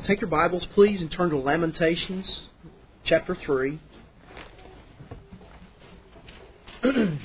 Take your Bibles, please, and turn to Lamentations, chapter 3. If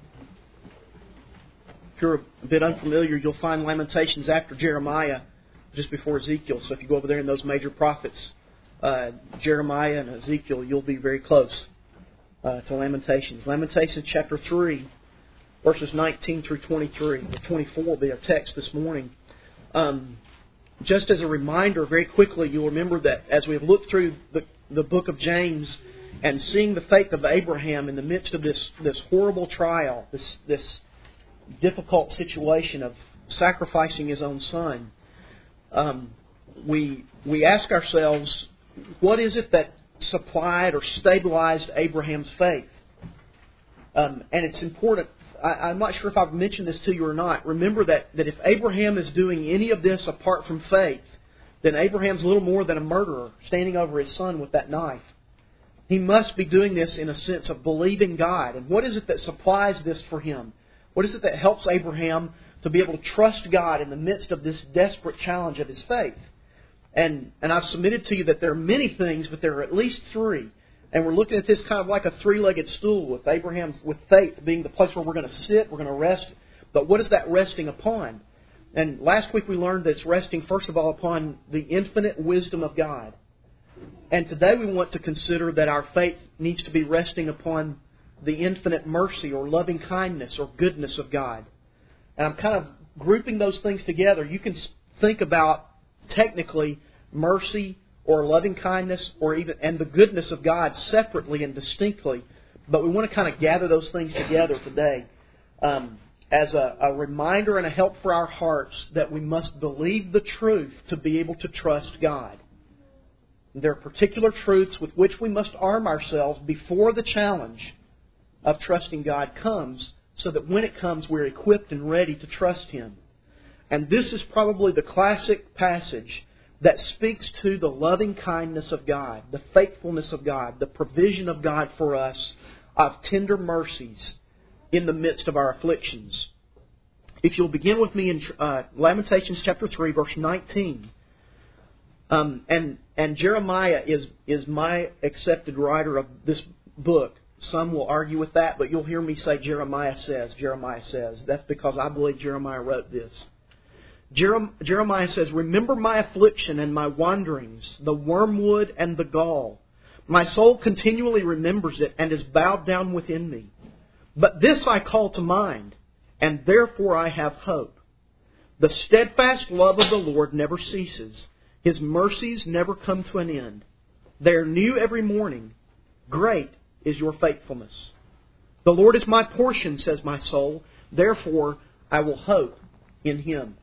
you're a bit unfamiliar, you'll find Lamentations after Jeremiah, just before Ezekiel. So if you go over there in those major prophets, Jeremiah and Ezekiel, you'll be very close to Lamentations. Lamentations chapter 3, verses 19 through 23. 24 will be our text this morning. Just as a reminder, very quickly, you'll remember that as we've looked through the book of James and seeing the faith of Abraham in the midst of this horrible trial, this difficult situation of sacrificing his own son, we ask ourselves, what is it that supplied or stabilized Abraham's faith? And it's important. I'm not sure if I've mentioned this to you or not. Remember that if Abraham is doing any of this apart from faith, then Abraham's little more than a murderer standing over his son with that knife. He must be doing this in a sense of believing God. And what is it that supplies this for him? What is it that helps Abraham to be able to trust God in the midst of this desperate challenge of his faith? And I've submitted to you that there are many things, but there are at least three. And we're looking at this kind of like a three-legged stool with with faith being the place where we're going to sit, we're going to rest. But what is that resting upon? And last week we learned that it's resting, first of all, upon the infinite wisdom of God. And today we want to consider that our faith needs to be resting upon the infinite mercy or loving kindness or goodness of God. And I'm kind of grouping those things together. You can think about, technically, mercy or loving kindness, and the goodness of God separately and distinctly. But we want to kind of gather those things together today as a reminder and a help for our hearts that we must believe the truth to be able to trust God. There are particular truths with which we must arm ourselves before the challenge of trusting God comes, so that when it comes, we're equipped and ready to trust Him. And this is probably the classic passage that speaks to the loving kindness of God, the faithfulness of God, the provision of God for us of tender mercies in the midst of our afflictions. If you'll begin with me in Lamentations chapter 3, verse 19. And Jeremiah is my accepted writer of this book. Some will argue with that, but you'll hear me say Jeremiah says. That's because I believe Jeremiah wrote this. Jeremiah says, "Remember my affliction and my wanderings, the wormwood and the gall. My soul continually remembers it and is bowed down within me. But this I call to mind, and therefore I have hope. The steadfast love of the Lord never ceases. His mercies never come to an end. They are new every morning. Great is your faithfulness. The Lord is my portion, says my soul. Therefore I will hope in Him."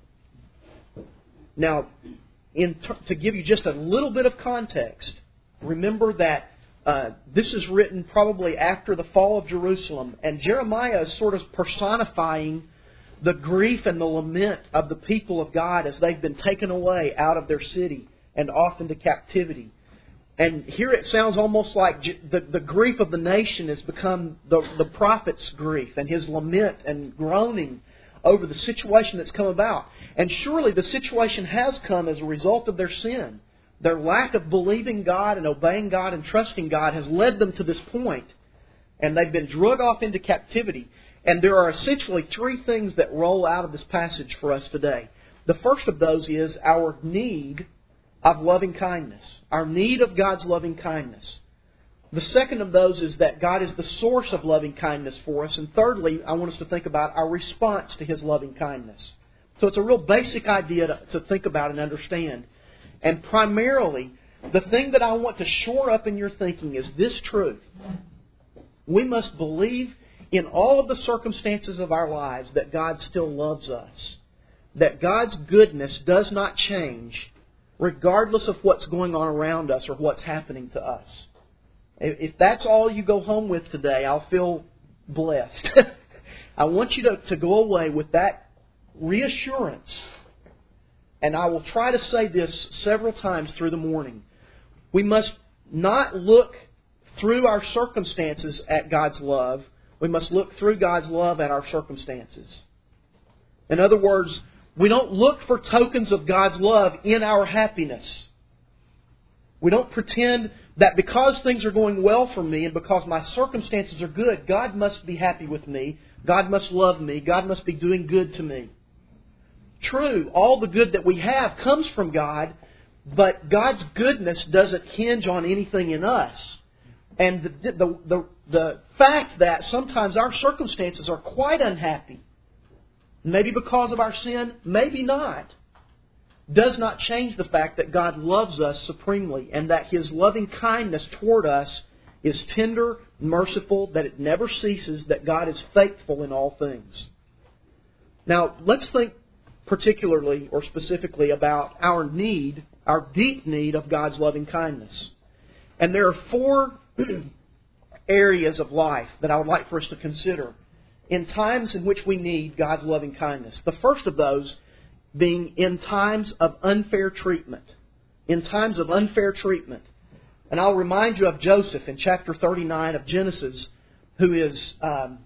Now, to give you just a little bit of context, remember that this is written probably after the fall of Jerusalem, and Jeremiah is sort of personifying the grief and the lament of the people of God as they've been taken away out of their city and off into captivity. And here it sounds almost like the grief of the nation has become the prophet's grief and his lament and groaning over the situation that's come about. And surely the situation has come as a result of their sin. Their lack of believing God and obeying God and trusting God has led them to this point. And they've been dragged off into captivity. And there are essentially three things that roll out of this passage for us today. The first of those is our need of loving kindness. Our need of God's loving kindness. The second of those is that God is the source of loving kindness for us. And thirdly, I want us to think about our response to His loving kindness. So it's a real basic idea to think about and understand. And primarily, the thing that I want to shore up in your thinking is this truth. We must believe in all of the circumstances of our lives that God still loves us. That God's goodness does not change regardless of what's going on around us or what's happening to us. If that's all you go home with today, I'll feel blessed. I want you to go away with that reassurance. And I will try to say this several times through the morning. We must not look through our circumstances at God's love. We must look through God's love at our circumstances. In other words, we don't look for tokens of God's love in our happiness. We don't pretend that because things are going well for me and because my circumstances are good, God must be happy with me, God must love me, God must be doing good to me. True, all the good that we have comes from God, but God's goodness doesn't hinge on anything in us. And the fact that sometimes our circumstances are quite unhappy, maybe because of our sin, maybe not, does not change the fact that God loves us supremely and that His loving kindness toward us is tender, merciful, that it never ceases, that God is faithful in all things. Now, let's think particularly or specifically about our need, our deep need of God's loving kindness. And there are 4 areas of life that I would like for us to consider in times in which we need God's loving kindness. The first of those being in times of unfair treatment. In times of unfair treatment. And I'll remind you of Joseph in chapter 39 of Genesis, who is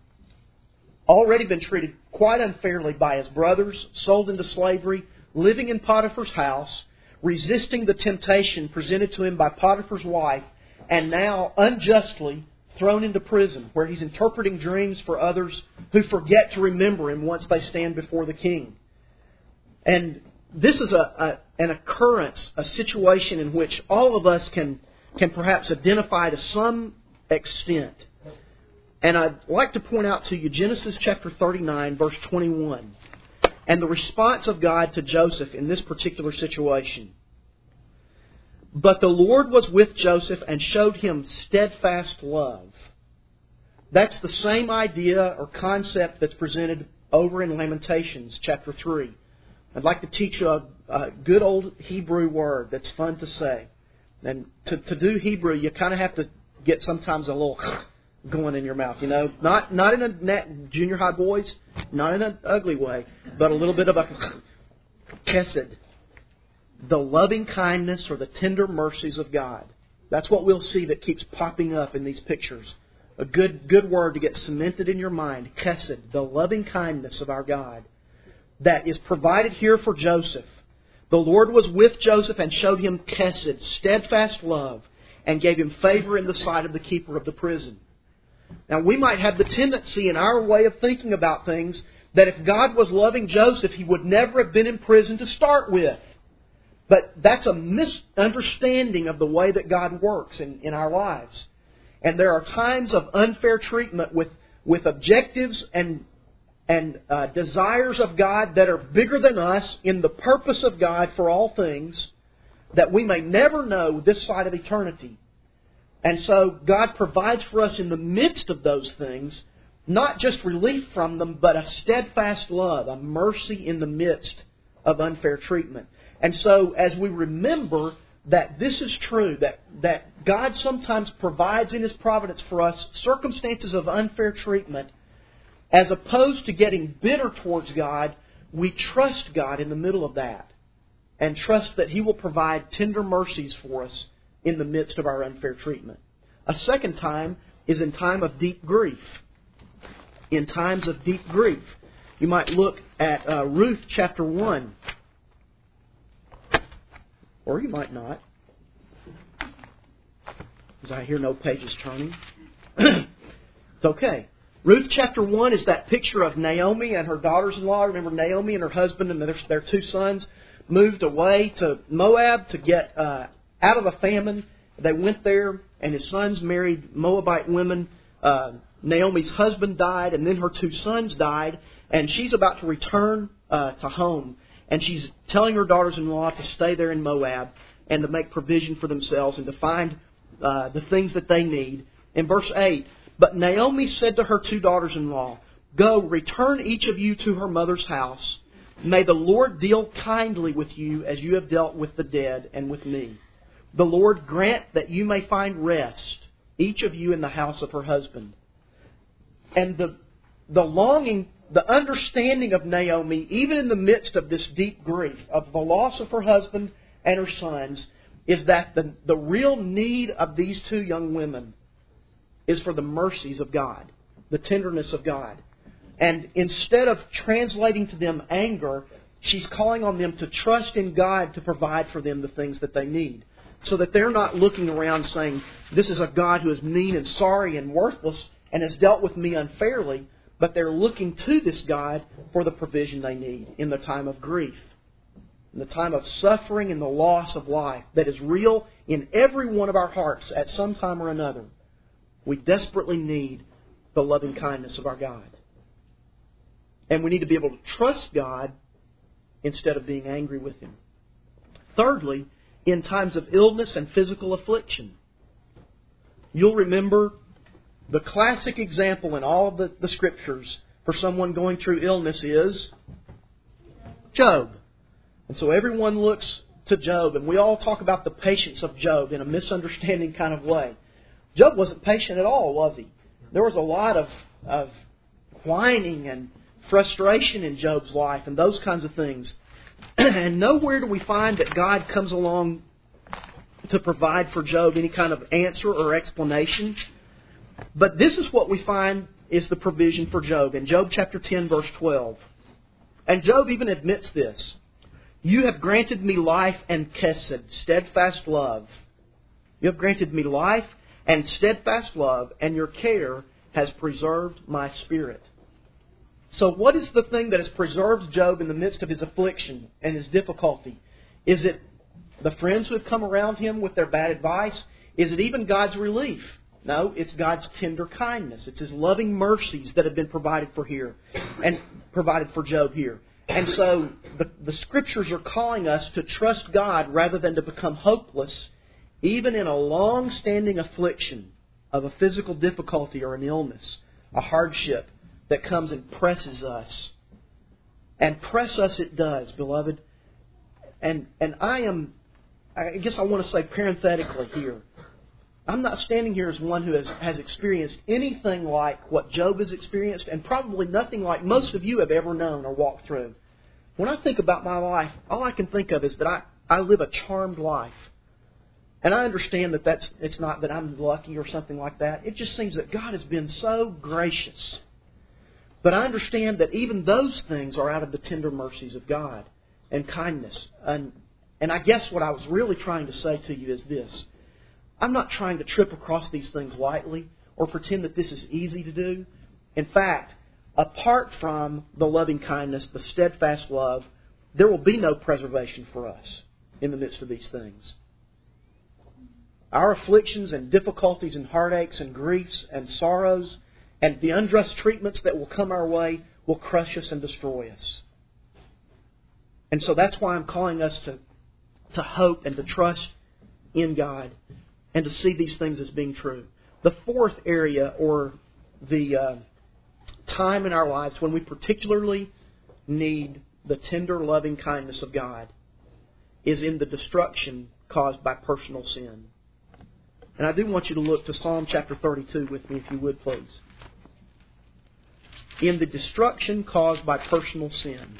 already been treated quite unfairly by his brothers, sold into slavery, living in Potiphar's house, resisting the temptation presented to him by Potiphar's wife, and now unjustly thrown into prison, where he's interpreting dreams for others who forget to remember him once they stand before the king. And this is an occurrence, a situation in which all of us can perhaps identify to some extent. And I'd like to point out to you Genesis chapter 39, verse 21, and the response of God to Joseph in this particular situation. But the Lord was with Joseph and showed him steadfast love. That's the same idea or concept that's presented over in Lamentations chapter 3. I'd like to teach you a good old Hebrew word that's fun to say. And to do Hebrew, you kind of have to get sometimes a little going in your mouth, you know. Not in a junior high boys, not in an ugly way, but a little bit of a chesed. The loving kindness or the tender mercies of God. That's what we'll see that keeps popping up in these pictures. A good word to get cemented in your mind. Chesed, the loving kindness of our God, that is provided here for Joseph. The Lord was with Joseph and showed him chesed, steadfast love, and gave him favor in the sight of the keeper of the prison. Now, we might have the tendency in our way of thinking about things that if God was loving Joseph, he would never have been in prison to start with. But that's a misunderstanding of the way that God works in our lives. And there are times of unfair treatment with objectives and desires of God that are bigger than us in the purpose of God for all things that we may never know this side of eternity. And so God provides for us in the midst of those things, not just relief from them, but a steadfast love, a mercy in the midst of unfair treatment. And so as we remember that this is true, that God sometimes provides in His providence for us circumstances of unfair treatment, as opposed to getting bitter towards God, we trust God in the middle of that and trust that He will provide tender mercies for us in the midst of our unfair treatment. A second time is in time of deep grief. In times of deep grief. You might look at Ruth chapter 1. Or you might not. Because I hear no pages turning. It's okay. Ruth chapter 1 is that picture of Naomi and her daughters-in-law. Remember, Naomi and her husband and their 2 sons moved away to Moab to get out of a famine. They went there, and his sons married Moabite women. Naomi's husband died, and then her 2 sons died, and she's about to return to home. And she's telling her daughters-in-law to stay there in Moab and to make provision for themselves and to find the things that they need. In verse 8, but Naomi said to her 2 daughters-in-law, go, return each of you to her mother's house. May the Lord deal kindly with you as you have dealt with the dead and with me. The Lord grant that you may find rest, each of you in the house of her husband. And the longing, the understanding of Naomi, even in the midst of this deep grief of the loss of her husband and her sons, is that the real need of these 2 young women is for the mercies of God, the tenderness of God. And instead of translating to them anger, she's calling on them to trust in God to provide for them the things that they need. so that they're not looking around saying, this is a God who is mean and sorry and worthless and has dealt with me unfairly, but they're looking to this God for the provision they need in the time of grief, in the time of suffering and the loss of life that is real in every one of our hearts at some time or another. We desperately need the loving kindness of our God. And we need to be able to trust God instead of being angry with Him. Thirdly, in times of illness and physical affliction. You'll remember the classic example in all of the Scriptures for someone going through illness is Job. And so everyone looks to Job, and we all talk about the patience of Job in a misunderstanding kind of way. Job wasn't patient at all, was he? There was a lot of whining and frustration in Job's life and those kinds of things. And nowhere do we find that God comes along to provide for Job any kind of answer or explanation. But this is what we find is the provision for Job in Job chapter 10, verse 12. And Job even admits this. You have granted me life and chesed, steadfast love. You have granted me life and steadfast love, and your care has preserved my spirit. So what is the thing that has preserved Job in the midst of his affliction and his difficulty? Is it the friends who have come around him with their bad advice? Is it even God's relief? No, it's God's tender kindness. It's His loving mercies that have been provided for here and provided for Job here. And so the Scriptures are calling us to trust God rather than to become hopeless, even in a long-standing affliction of a physical difficulty or an illness, a hardship that comes and presses us. And press us it does, beloved. And I guess I want to say parenthetically here, I'm not standing here as one who has experienced anything like what Job has experienced, and probably nothing like most of you have ever known or walked through. When I think about my life, all I can think of is that I live a charmed life. And I understand that it's not that I'm lucky or something like that. It just seems that God has been so gracious. But I understand that even those things are out of the tender mercies of God and kindness. And I guess what I was really trying to say to you is this. I'm not trying to trip across these things lightly or pretend that this is easy to do. In fact, apart from the loving kindness, the steadfast love, there will be no preservation for us in the midst of these things. Our afflictions and difficulties and heartaches and griefs and sorrows and the unjust treatments that will come our way will crush us and destroy us. And so that's why I'm calling us to hope and to trust in God and to see these things as being true. The fourth area, or the time in our lives when we particularly need the tender, loving kindness of God, is in the destruction caused by personal sin. And I do want you to look to Psalm chapter 32 with me, if you would, please. In the destruction caused by personal sin.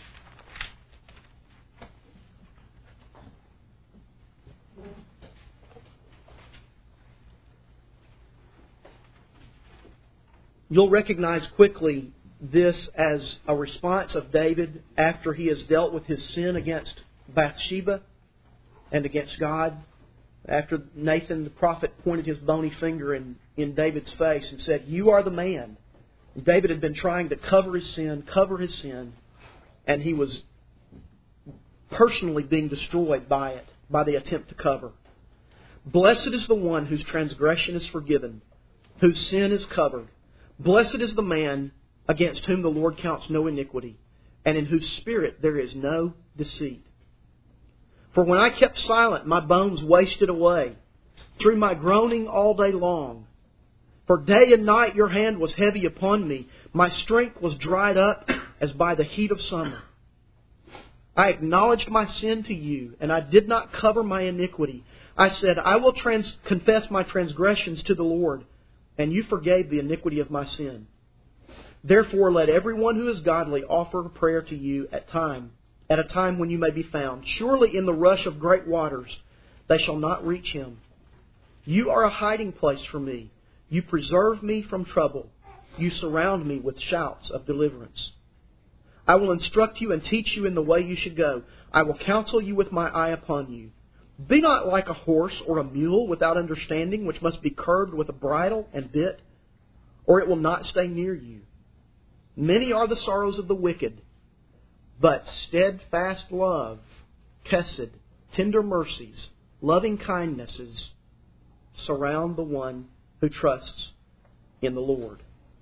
You'll recognize quickly this as a response of David after he has dealt with his sin against Bathsheba and against God. After Nathan the prophet pointed his bony finger in David's face and said, "You are the man." David had been trying to cover his sin, and he was personally being destroyed by it, by the attempt to cover. Blessed is the one whose transgression is forgiven, whose sin is covered. Blessed is the man against whom the Lord counts no iniquity, and in whose spirit there is no deceit. For when I kept silent, my bones wasted away through my groaning all day long. For day and night your hand was heavy upon me. My strength was dried up as by the heat of summer. I acknowledged my sin to you, and I did not cover my iniquity. I said, I will confess my transgressions to the Lord, and you forgave the iniquity of my sin. Therefore let everyone who is godly offer prayer to you at a time when you may be found. Surely in the rush of great waters they shall not reach him. You are a hiding place for me. You preserve me from trouble. You surround me with shouts of deliverance. I will instruct you and teach you in the way you should go. I will counsel you with my eye upon you. Be not like a horse or a mule without understanding, which must be curbed with a bridle and bit, or it will not stay near you. Many are the sorrows of the wicked, but steadfast love, chesed, tender mercies, loving kindnesses surround the one who trusts in the Lord.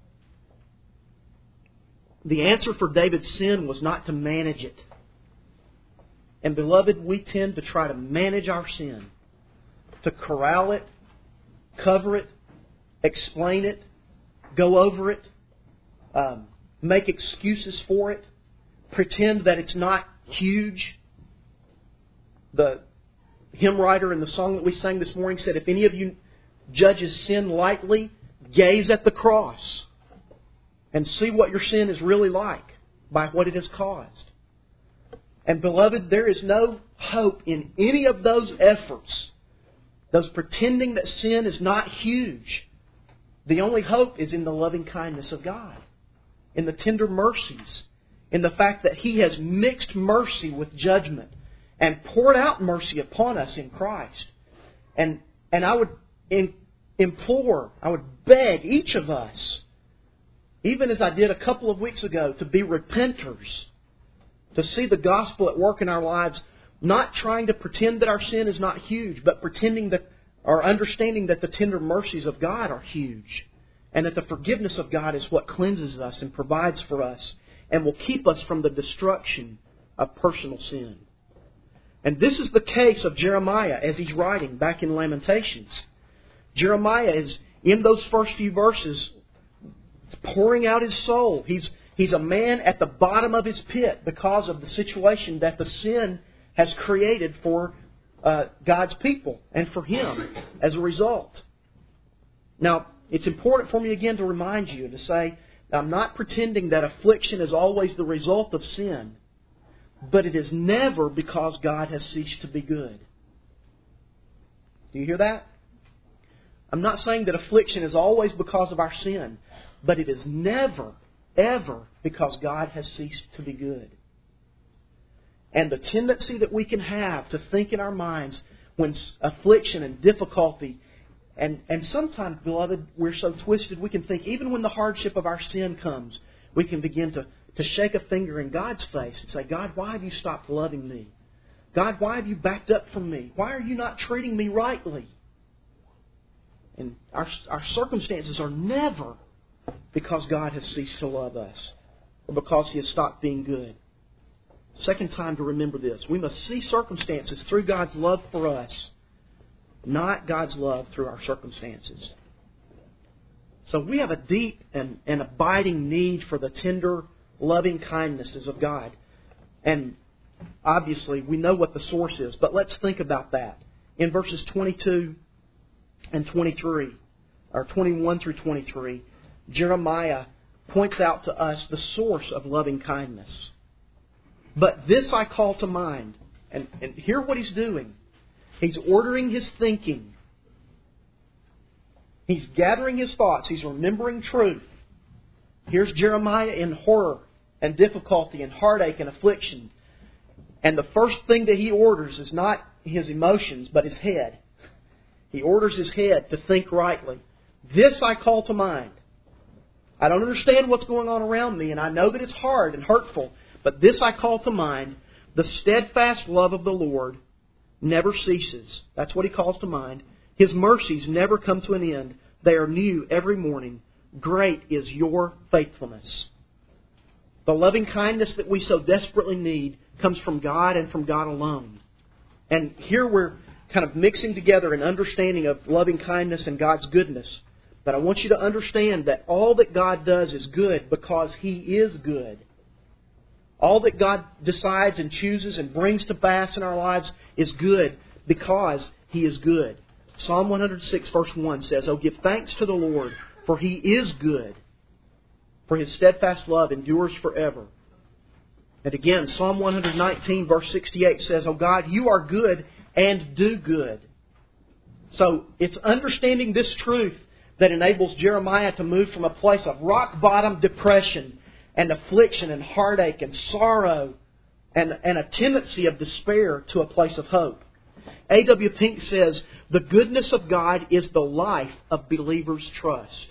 The answer for David's sin was not to manage it. And beloved, we tend to try to manage our sin, to corral it, cover it, explain it, go over it, make excuses for it, pretend that it's not huge. The hymn writer in the song that we sang this morning said, if any of you judges sin lightly, gaze at the cross and see what your sin is really like by what it has caused. And beloved, there is no hope in any of those efforts, those pretending that sin is not huge. The only hope is in the loving kindness of God, in the tender mercies, in the fact that He has mixed mercy with judgment and poured out mercy upon us in Christ. And I would implore, I would beg each of us, even as I did a couple of weeks ago, to be repenters, to see the gospel at work in our lives, not trying to pretend that our sin is not huge, but pretending that, or understanding that the tender mercies of God are huge, and that the forgiveness of God is what cleanses us and provides for us, and will keep us from the destruction of personal sin. And this is the case of Jeremiah as he's writing back in Lamentations. Jeremiah is, in those first few verses, pouring out his soul. He's a man at the bottom of his pit because of the situation that the sin has created for God's people and for him as a result. Now, it's important for me again to remind you to say, I'm not pretending that affliction is always the result of sin, but it is never because God has ceased to be good. Do you hear that? I'm not saying that affliction is always because of our sin, but it is never, ever because God has ceased to be good. And the tendency that we can have to think in our minds when affliction and difficulty, and sometimes, beloved, we're so twisted, we can think even when the hardship of our sin comes, we can begin to shake a finger in God's face and say, God, why have you stopped loving me? God, why have you backed up from me? Why are you not treating me rightly? And our circumstances are never because God has ceased to love us or because He has stopped being good. Second time to remember this. We must see circumstances through God's love for us, not God's love through our circumstances. So we have a deep and abiding need for the tender, loving kindnesses of God. And obviously we know what the source is, but let's think about that. In verses 22 and 23, or 21 through 23, Jeremiah points out to us the source of loving kindness. But this I call to mind. And hear what he's doing. He's ordering his thinking. He's gathering his thoughts. He's remembering truth. Here's Jeremiah in horror and difficulty and heartache and affliction. And the first thing that he orders is not his emotions, but his head. He orders his head to think rightly. This I call to mind. I don't understand what's going on around me, and I know that it's hard and hurtful, but this I call to mind. The steadfast love of the Lord never ceases. That's what he calls to mind. His mercies never come to an end. They are new every morning. Great is your faithfulness. The loving kindness that we so desperately need comes from God and from God alone. And here we're kind of mixing together an understanding of loving kindness and God's goodness. But I want you to understand that all that God does is good because He is good. All that God decides and chooses and brings to pass in our lives is good because He is good. Psalm 106 verse 1 says, "Oh, give thanks to the Lord, for He is good, for His steadfast love endures forever." And again, Psalm 119 verse 68 says, "Oh God, You are good and do good." So it's understanding this truth that enables Jeremiah to move from a place of rock bottom depression and affliction and heartache and sorrow and a tendency of despair to a place of hope. A.W. Pink says, the goodness of God is the life of believers' trust.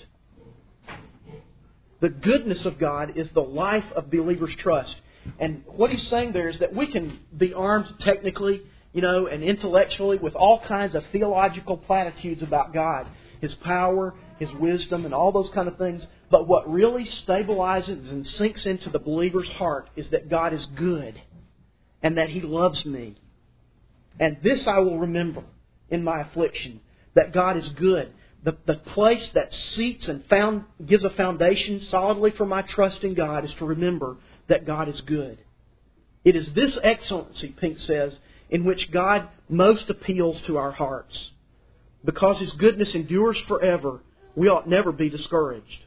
The goodness of God is the life of believers' trust. And what he's saying there is that we can be armed technically, and intellectually with all kinds of theological platitudes about God. His power, His wisdom, and all those kind of things. But what really stabilizes and sinks into the believer's heart is that God is good and that He loves me. And this I will remember in my affliction, that God is good. The place that seats and gives a foundation solidly for my trust in God is to remember that God is good. It is this excellency, Pink says, in which God most appeals to our hearts. Because His goodness endures forever, we ought never be discouraged.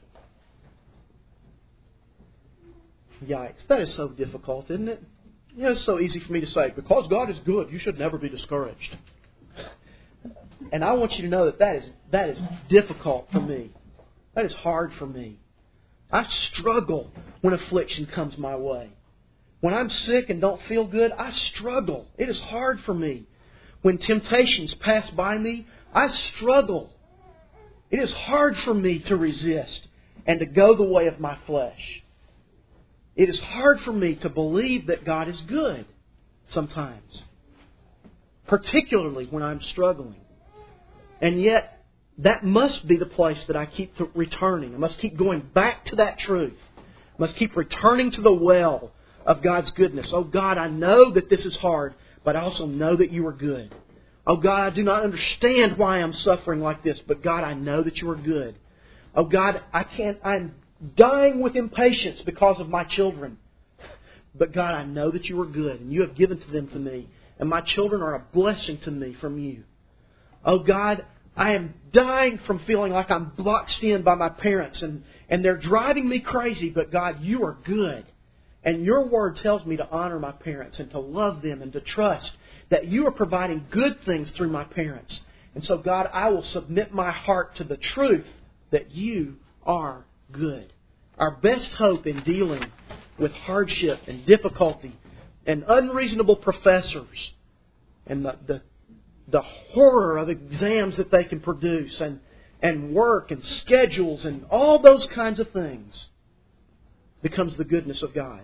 Yikes, that is so difficult, isn't it? It's so easy for me to say, because God is good, you should never be discouraged. And I want you to know that is difficult for me. That is hard for me. I struggle when affliction comes my way. When I'm sick and don't feel good, I struggle. It is hard for me. When temptations pass by me, I struggle. It is hard for me to resist and to go the way of my flesh. It is hard for me to believe that God is good sometimes, particularly when I'm struggling. And yet, that must be the place that I keep returning. I must keep going back to that truth. I must keep returning to the well of God's goodness. Oh God, I know that this is hard, but I also know that You are good. Oh God, I do not understand why I'm suffering like this, but God, I know that You are good. Oh God, I'm dying with impatience because of my children. But God, I know that You are good, and You have given them to me, and my children are a blessing to me from You. Oh God, I am dying from feeling like I'm boxed in by my parents, and they're driving me crazy, but God, You are good. And Your Word tells me to honor my parents and to love them and to trust that You are providing good things through my parents. And so, God, I will submit my heart to the truth that You are good. Our best hope in dealing with hardship and difficulty and unreasonable professors and the horror of exams that they can produce and work and schedules and all those kinds of things becomes the goodness of God.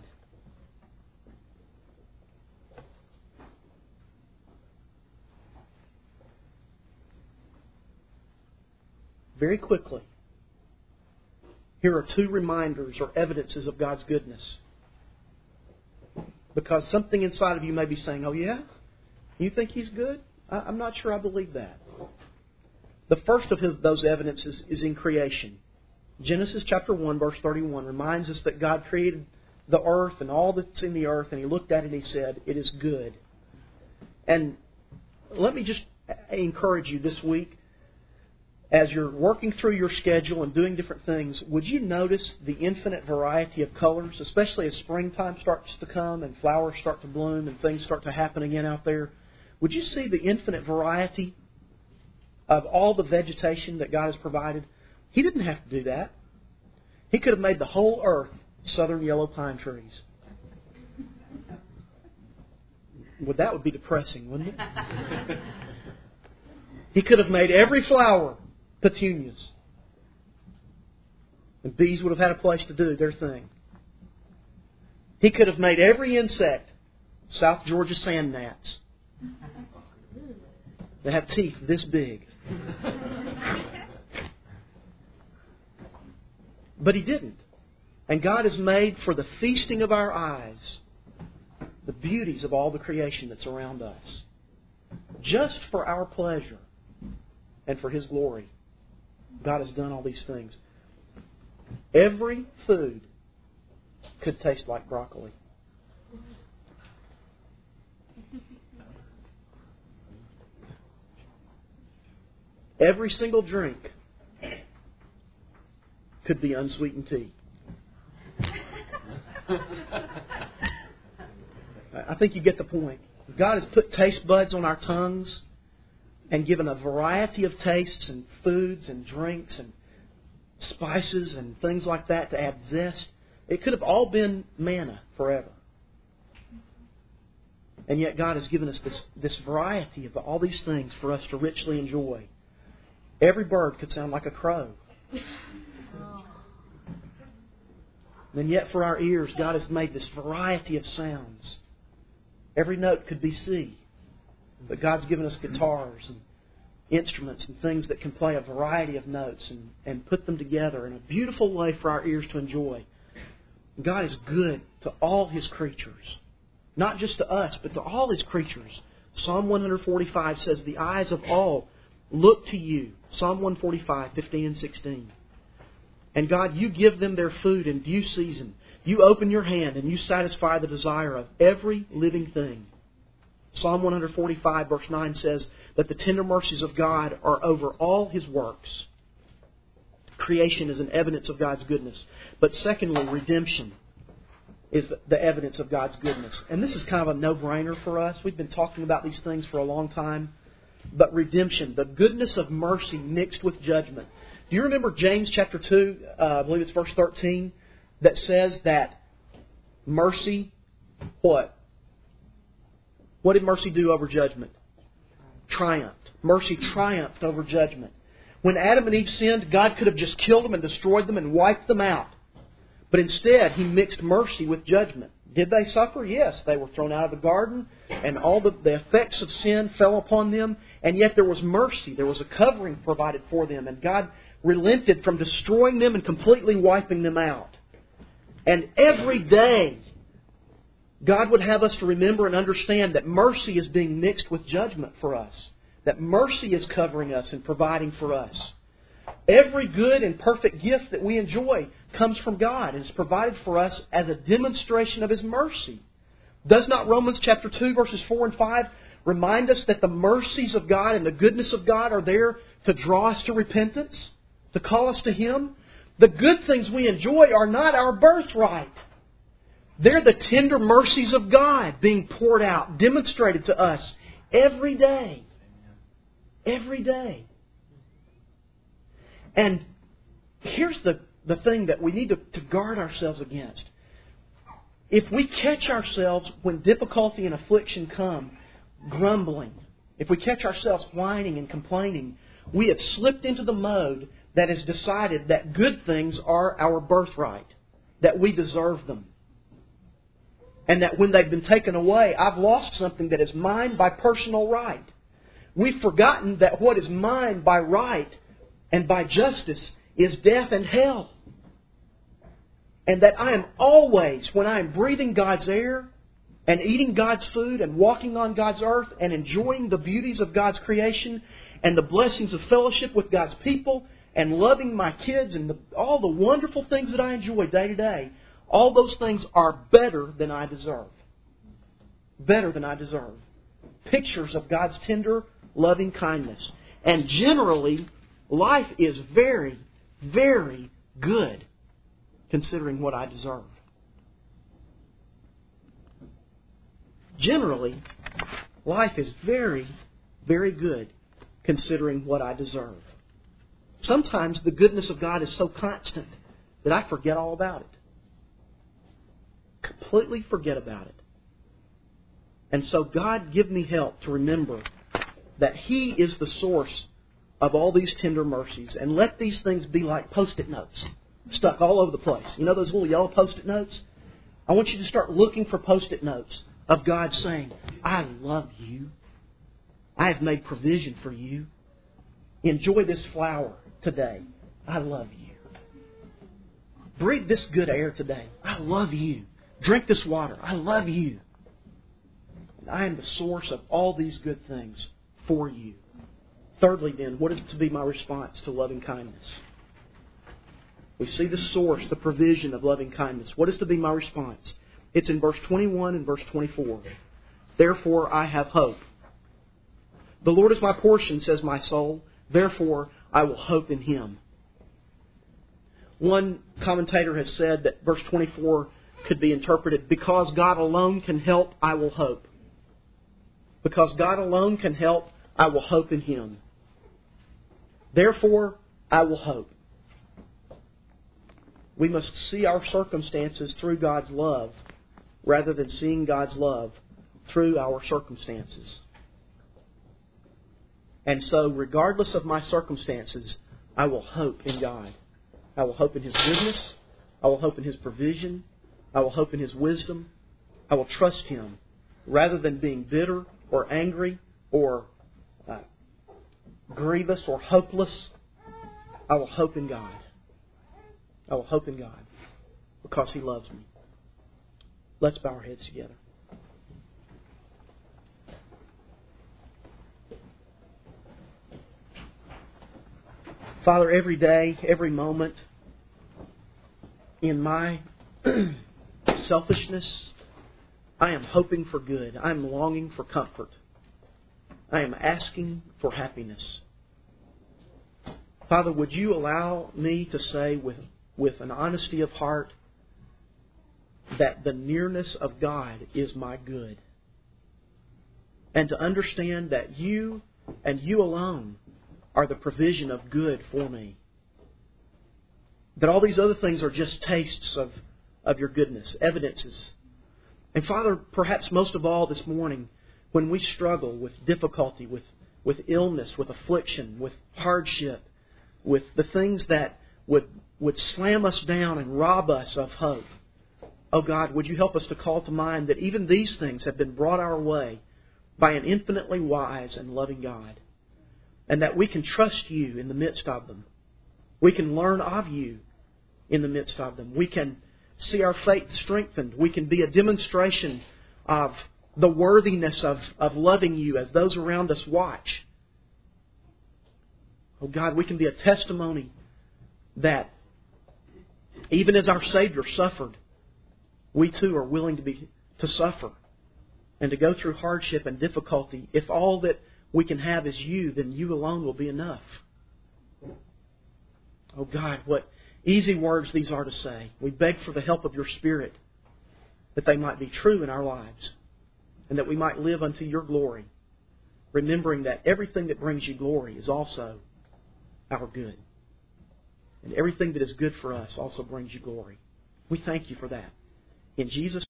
Very quickly, here are two reminders or evidences of God's goodness. Because something inside of you may be saying, oh yeah? You think He's good? I'm not sure I believe that. The first of those evidences is in creation. Genesis chapter 1, verse 31 reminds us that God created the earth and all that's in the earth, and He looked at it and He said, it is good. And let me just encourage you this week, as you're working through your schedule and doing different things, would you notice the infinite variety of colors, especially as springtime starts to come and flowers start to bloom and things start to happen again out there? Would you see the infinite variety of all the vegetation that God has provided? He didn't have to do that. He could have made the whole earth southern yellow pine trees. Well, that would be depressing, wouldn't it? He could have made every flower petunias. And bees would have had a place to do their thing. He could have made every insect South Georgia sand gnats. They have teeth this big. But He didn't. And God has made for the feasting of our eyes the beauties of all the creation that's around us. Just for our pleasure and for His glory. God has done all these things. Every food could taste like broccoli. Every single drink could be unsweetened tea. I think you get the point. God has put taste buds on our tongues and given a variety of tastes and foods and drinks and spices and things like that to add zest. It could have all been manna forever. And yet God has given us this variety of all these things for us to richly enjoy. Every bird could sound like a crow. And yet for our ears, God has made this variety of sounds. Every note could be C. But God's given us guitars and instruments and things that can play a variety of notes and put them together in a beautiful way for our ears to enjoy. God is good to all His creatures. Not just to us, but to all His creatures. Psalm 145 says, the eyes of all look to You. Psalm 145, 15 and 16. And God, You give them their food in due season. You open Your hand and You satisfy the desire of every living thing. Psalm 145 verse 9 says that the tender mercies of God are over all His works. Creation is an evidence of God's goodness. But secondly, redemption is the evidence of God's goodness. And this is kind of a no-brainer for us. We've been talking about these things for a long time. But redemption, the goodness of mercy mixed with judgment. Do you remember James chapter 2, I believe it's verse 13, that says that mercy, what? What did mercy do over judgment? Triumphed. Mercy triumphed over judgment. When Adam and Eve sinned, God could have just killed them and destroyed them and wiped them out. But instead, He mixed mercy with judgment. Did they suffer? Yes. They were thrown out of the garden, and all the effects of sin fell upon them. And yet there was mercy. There was a covering provided for them. And God relented from destroying them and completely wiping them out. And every day, God would have us to remember and understand that mercy is being mixed with judgment for us. That mercy is covering us and providing for us. Every good and perfect gift that we enjoy comes from God and is provided for us as a demonstration of His mercy. Does not Romans chapter 2 verses 4 and 5 remind us that the mercies of God and the goodness of God are there to draw us to repentance, to call us to Him? The good things we enjoy are not our birthright. They're the tender mercies of God being poured out, demonstrated to us every day. Every day. And here's the thing that we need to guard ourselves against. If we catch ourselves when difficulty and affliction come, grumbling, if we catch ourselves whining and complaining, we have slipped into the mode that has decided that good things are our birthright, that we deserve them. And that when they've been taken away, I've lost something that is mine by personal right. We've forgotten that what is mine by right and by justice is death and hell. And that I am always, when I am breathing God's air and eating God's food and walking on God's earth and enjoying the beauties of God's creation and the blessings of fellowship with God's people and loving my kids and all the wonderful things that I enjoy day to day, all those things are better than I deserve. Better than I deserve. Pictures of God's tender, loving kindness. And generally, life is very, very good considering what I deserve. Generally, life is very, very good considering what I deserve. Sometimes the goodness of God is so constant that I forget all about it. Completely forget about it. And so God give me help to remember that He is the source of all these tender mercies. And let these things be like Post-it notes stuck all over the place. You know those little yellow Post-it notes? I want you to start looking for Post-it notes of God saying, I love you. I have made provision for you. Enjoy this flower today. I love you. Breathe this good air today. I love you. Drink this water. I love you. And I am the source of all these good things for you. Thirdly, then, what is to be my response to loving kindness? We see the source, the provision of loving kindness. What is to be my response? It's in verse 21 and verse 24. Therefore I have hope. The Lord is my portion, says my soul. Therefore I will hope in Him. One commentator has said that verse 24 could be interpreted, because God alone can help, I will hope. Because God alone can help, I will hope in Him. Therefore, I will hope. We must see our circumstances through God's love rather than seeing God's love through our circumstances. And so, regardless of my circumstances, I will hope in God. I will hope in His goodness. I will hope in His provision. I will hope in His wisdom. I will trust Him. Rather than being bitter or angry or grievous or hopeless, I will hope in God. I will hope in God because He loves me. Let's bow our heads together. Father, every day, every moment, in my selfishness, I am hoping for good. I am longing for comfort. I am asking for happiness. Father, would You allow me to say with an honesty of heart that the nearness of God is my good. And to understand that You and You alone are the provision of good for me. That all these other things are just tastes of Your goodness, evidences. And Father, perhaps most of all this morning, when we struggle with difficulty, with illness, with affliction, with hardship, with the things that would slam us down and rob us of hope, oh God, would You help us to call to mind that even these things have been brought our way by an infinitely wise and loving God. And that we can trust You in the midst of them. We can learn of You in the midst of them. We can see our faith strengthened. We can be a demonstration of the worthiness of loving You as those around us watch. Oh God, we can be a testimony that even as our Savior suffered, we too are willing to suffer and to go through hardship and difficulty. If all that we can have is You, then You alone will be enough. Oh God, what easy words these are to say. We beg for the help of Your Spirit that they might be true in our lives and that we might live unto Your glory, remembering that everything that brings You glory is also our good. And everything that is good for us also brings You glory. We thank You for that. In Jesus'